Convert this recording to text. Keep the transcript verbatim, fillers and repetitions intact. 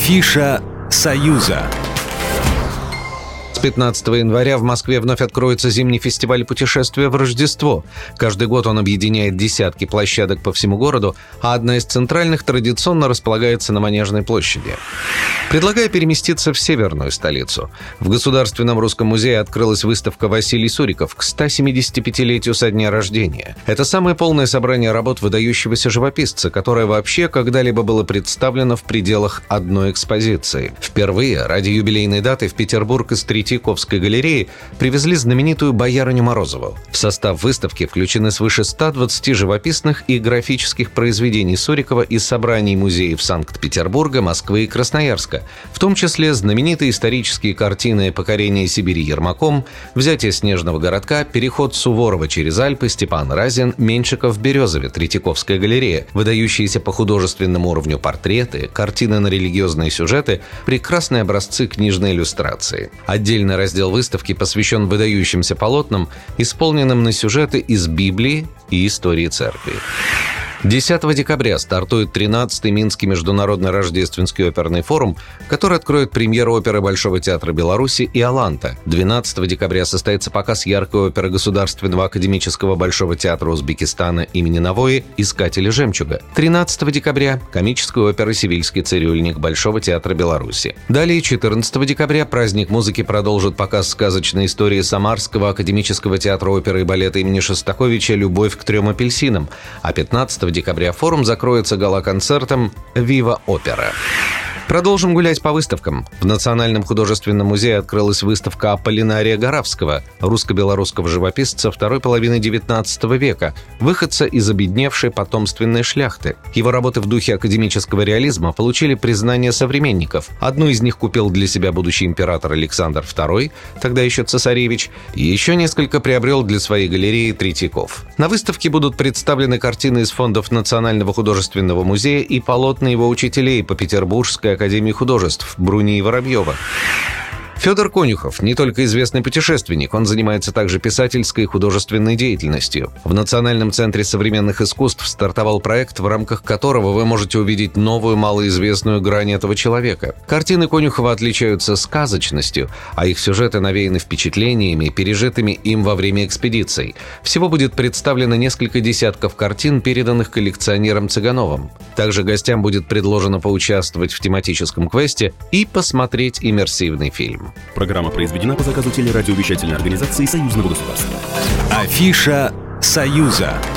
Афиша «Союза». С пятнадцатого января в Москве вновь откроется зимний фестиваль путешествия в Рождество. Каждый год он объединяет десятки площадок по всему городу, а одна из центральных традиционно располагается на Манежной площади. Предлагаю переместиться в северную столицу. В Государственном русском музее открылась выставка «Василий Суриков» к ста семидесятипятилетию со дня рождения. Это самое полное собрание работ выдающегося живописца, которое вообще когда-либо было представлено в пределах одной экспозиции. Впервые ради юбилейной даты в Петербург из Третьяковской галереи привезли знаменитую «Боярыню Морозову». В состав выставки включены свыше ста двадцати живописных и графических произведений Сурикова из собраний музеев Санкт-Петербурга, Москвы и Красноярска, в том числе знаменитые исторические картины «Покорение Сибири Ермаком», «Взятие снежного городка», «Переход Суворова через Альпы», Степан Разин, «Меньшиков в Березове», Третьяковская галерея, выдающиеся по художественному уровню портреты, картины на религиозные сюжеты, прекрасные образцы книжной иллюстрации. Отдельный раздел выставки посвящен выдающимся полотнам, исполненным на сюжеты из Библии и истории церкви. десятого декабря стартует тринадцатый Минский международный рождественский оперный форум, который откроет премьеру оперы Большого театра Беларуси «Иоланта». двенадцатого декабря состоится показ яркой оперы Государственного академического Большого театра Узбекистана имени Навои «Искатели жемчуга». тринадцатого декабря – комическая опера «Севильский цирюльник» Большого театра Беларуси. Далее, четырнадцатого декабря, праздник музыки продолжит показ сказочной истории Самарского академического театра оперы и балета имени Шостаковича «Любовь к трем апельсинам», а пятнадцатого декабря форум закроется гала-концертом «Вива Опера». Продолжим гулять по выставкам. В Национальном художественном музее открылась выставка Аполлинария Горавского, русско-белорусского живописца второй половины девятнадцатого века, выходца из обедневшей потомственной шляхты. Его работы в духе академического реализма получили признание современников. Одну из них купил для себя будущий император Александр второй, тогда еще цесаревич, и еще несколько приобрел для своей галереи Третьяков. На выставке будут представлены картины из фондов Национального художественного музея и полотна его учителей по Петербургской академии художеств Бруни и Воробьева. Федор Конюхов не только известный путешественник, он занимается также писательской и художественной деятельностью. В Национальном центре современных искусств стартовал проект, в рамках которого вы можете увидеть новую малоизвестную грань этого человека. Картины Конюхова отличаются сказочностью, а их сюжеты навеяны впечатлениями, пережитыми им во время экспедиций. Всего будет представлено несколько десятков картин, переданных коллекционером Цыгановым. Также гостям будет предложено поучаствовать в тематическом квесте и посмотреть иммерсивный фильм. Программа произведена по заказу телерадиовещательной организации Союзного государства. Афиша «Союза».